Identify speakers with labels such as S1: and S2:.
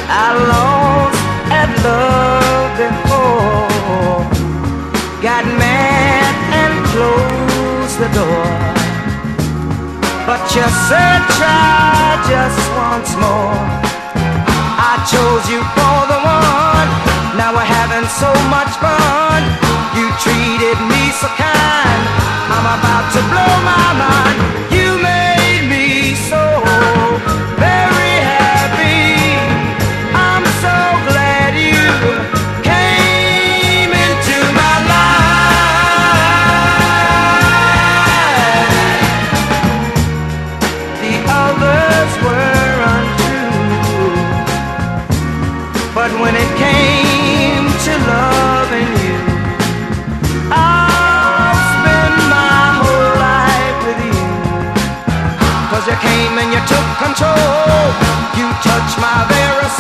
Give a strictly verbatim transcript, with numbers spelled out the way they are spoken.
S1: I lost at love before, got mad and closed the door. But you said try just once more. I chose you for the one. Now we're having so much fun. You treated me so kind. I'm about to blow my mind. You made me so very happy. I'm so glad you came into my life. The others were untrue, but when it came to loving you, I'll spend my whole life with you. 'Cause you came and you took control. You touched my very